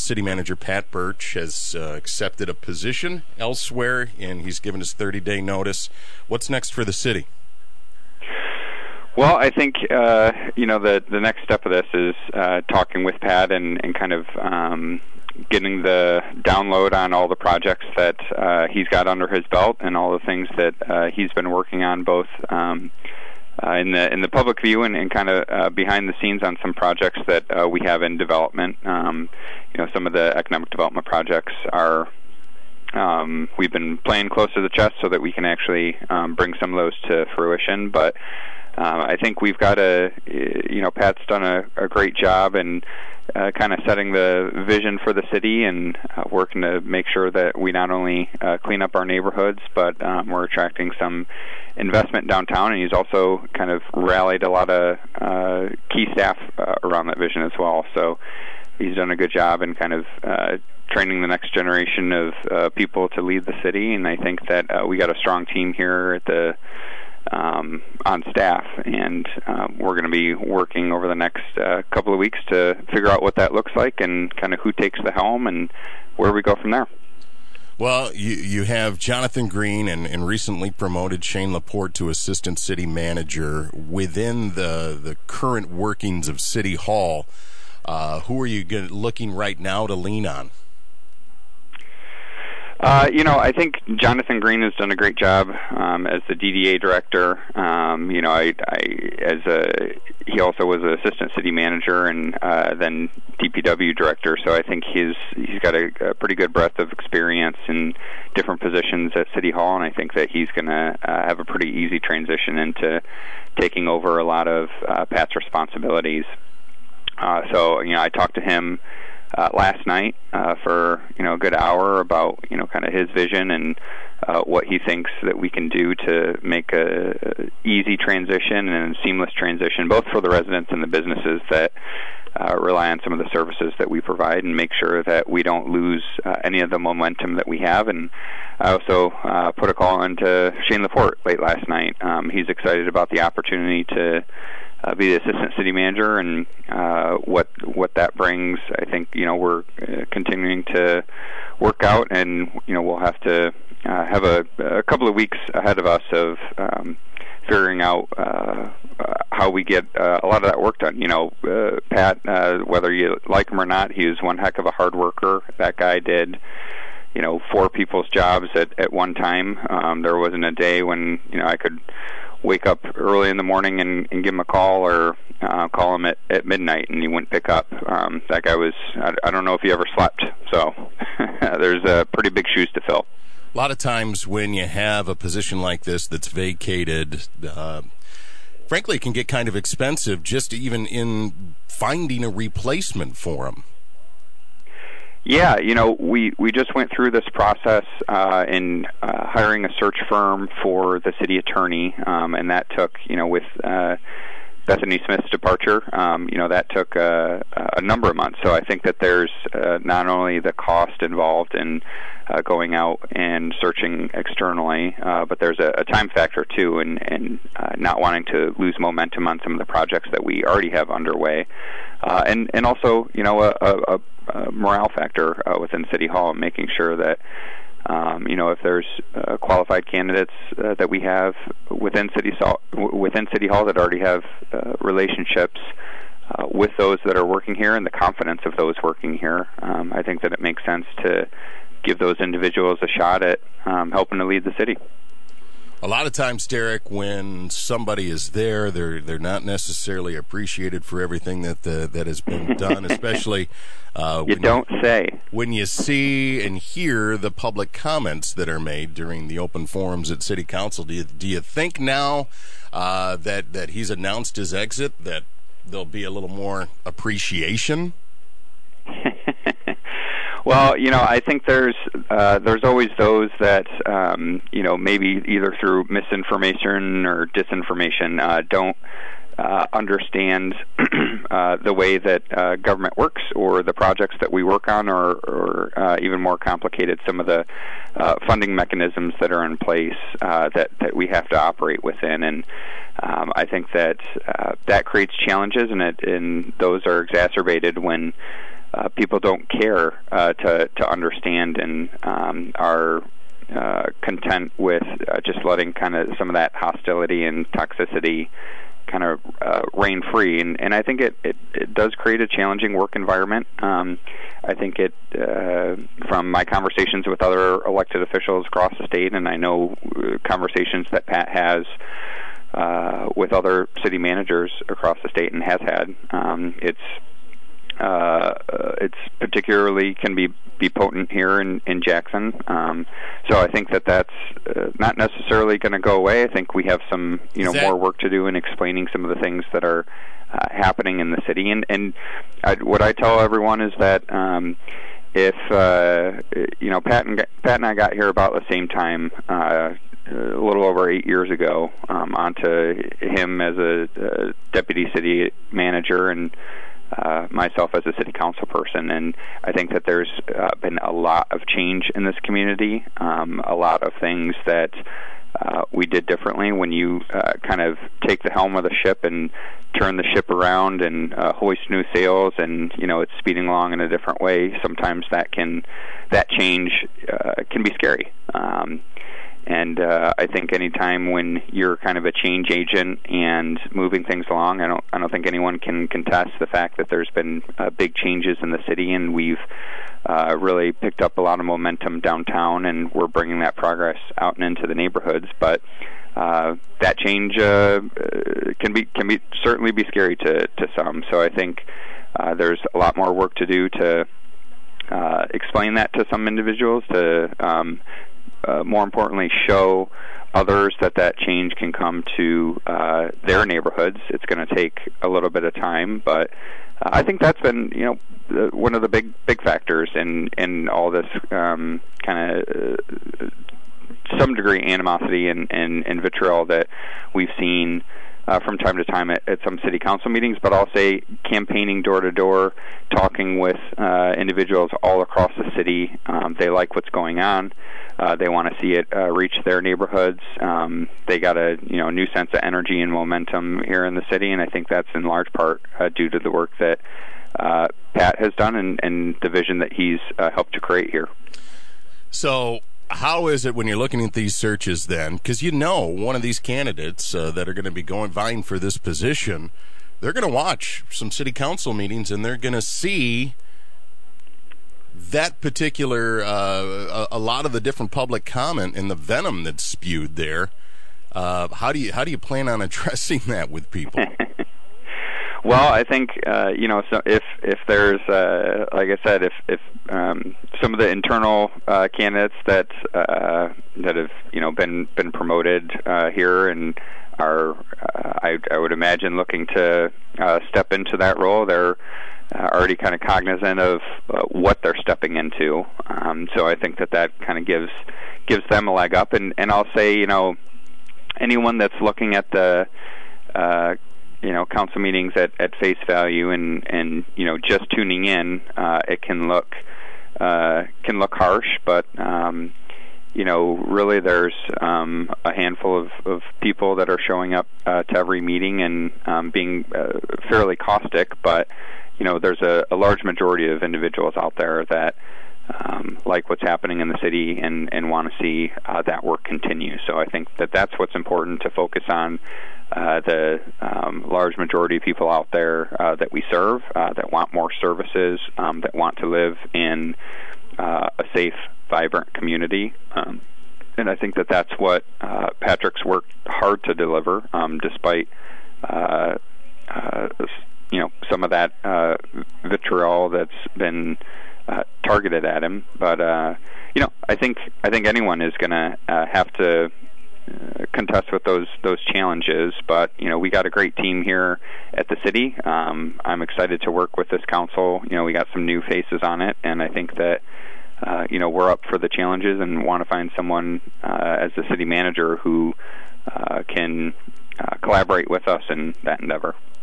City Manager Pat Birch has accepted a position elsewhere, and he's given his 30-day notice. What's next for the city? Well, I think the next step of this is talking with Pat and kind of getting the download on all the projects that he's got under his belt and all the things that he's been working on, both in the public view and kind of behind the scenes on some projects that we have in development. Some of the economic development projects are we've been playing close to the chest so that we can actually bring some of those to fruition. But I think we've got Pat's done a great job in kind of setting the vision for the city and working to make sure that we not only clean up our neighborhoods, but we're attracting some investment downtown. And he's also kind of rallied a lot of key staff around that vision as well. So he's done a good job in kind of training the next generation of people to lead the city. And I think that we got a strong team here at the on staff, and we're going to be working over the next couple of weeks to figure out what that looks like and kind of who takes the helm and where we go from there. Well, you have Jonathan Green and recently promoted Shane Laporte to Assistant City Manager. Within the current workings of City Hall, who are you looking right now to lean on? I think Jonathan Green has done a great job as the DDA director. He also was an assistant city manager and then DPW director. So I think he's got a pretty good breadth of experience in different positions at City Hall, and I think that he's going to have a pretty easy transition into taking over a lot of Pat's responsibilities. I talked to him last night for a good hour about kind of his vision and what he thinks that we can do to make a easy transition and a seamless transition, both for the residents and the businesses that rely on some of the services that we provide, and make sure that we don't lose any of the momentum that we have. And I also put a call into Shane Laporte late last night. He's excited about the opportunity to be the assistant city manager, and what that brings. I think we're continuing to work out, and we'll have to have a couple of weeks ahead of us of figuring out how we get a lot of that work done. Pat, whether you like him or not, he was one heck of a hard worker. That guy did 4 people's jobs at one time. There wasn't a day when I could wake up early in the morning and give him a call, or call him at midnight and he wouldn't pick up. That guy was, I don't know if he ever slept. So there's pretty big shoes to fill. A lot of times when you have a position like this that's vacated, frankly, it can get kind of expensive just even in finding a replacement for him. Yeah, we just went through this process in hiring a search firm for the city attorney, and that took, with Bethany Smith's departure, that took a number of months. So I think that there's not only the cost involved in going out and searching externally, but there's a time factor too, and not wanting to lose momentum on some of the projects that we already have underway, and also a morale factor within City Hall, making sure that if there's qualified candidates that we have within City Hall that already have relationships with those that are working here and the confidence of those working here, I think that it makes sense to give those individuals a shot at helping to lead the city. A lot of times, Derek, when somebody is there, they're not necessarily appreciated for everything that has been done, especially when you see and hear the public comments that are made during the open forums at City Council. Do you think now that he's announced his exit that there'll be a little more appreciation? Well, I think there's always those that maybe either through misinformation or disinformation don't understand the way that government works, or the projects that we work on, or even more complicated, some of the funding mechanisms that are in place that we have to operate within. And I think that that creates challenges, and those are exacerbated when people don't care to understand and are content with just letting kind of some of that hostility and toxicity kind of reign free, and I think it does create a challenging work environment. I think it, from my conversations with other elected officials across the state, and I know conversations that Pat has with other city managers across the state and has had, it's particularly can be potent here in Jackson. So I think that's not necessarily going to go away. I think we have some more work to do in explaining some of the things that are happening in the city. And what I tell everyone is that if Pat and I got here about the same time, a little over 8 years ago, onto him as a deputy city manager and myself as a city council person, and I think that there's been a lot of change in this community, a lot of things that we did differently. When you kind of take the helm of the ship and turn the ship around and hoist new sails, and it's speeding along in a different way, sometimes that change can be scary. And I think any time when you're kind of a change agent and moving things along, I don't think anyone can contest the fact that there's been big changes in the city, and we've really picked up a lot of momentum downtown, and we're bringing that progress out and into the neighborhoods. But that change can certainly be scary to some. So I think there's a lot more work to do to explain that to some individuals, to more importantly, show others that change can come to their neighborhoods. It's going to take a little bit of time, but I think that's been, one of the big factors in all this kind of some degree animosity and vitriol that we've seen from time to time at some city council meetings. But I'll say campaigning door to door, talking with individuals all across the city. They like what's going on. They want to see it reach their neighborhoods. They got a new sense of energy and momentum here in the city, and I think that's in large part due to the work that Pat has done and the vision that he's helped to create here. So how is it when you're looking at these searches then? Because one of these candidates that are going to be vying for this position, they're going to watch some city council meetings, and they're going to see that particular, a lot of the different public comment and the venom that's spewed there. How do you plan on addressing that with people? Well, I think so if there's like I said, if some of the internal candidates that have been promoted here and are I would imagine looking to step into that role, they're already kind of cognizant of what they're stepping into. So I think that kind of gives them a leg up. And I'll say, anyone that's looking at the council meetings at face value and just tuning in, it can look harsh, but really there's a handful of people that are showing up to every meeting and being fairly caustic, but there's a large majority of individuals out there that like what's happening in the city and want to see that work continue. So I think that's what's important to focus on, the large majority of people out there that we serve, that want more services, that want to live in a safe, vibrant community. And I think that's what Patrick's worked hard to deliver, despite some of that vitriol that's been targeted at him. But I think anyone is going to have to contest with those challenges. But we got a great team here at the city. I'm excited to work with this council. We got some new faces on it, and I think that we're up for the challenges and want to find someone as the city manager who can collaborate with us in that endeavor.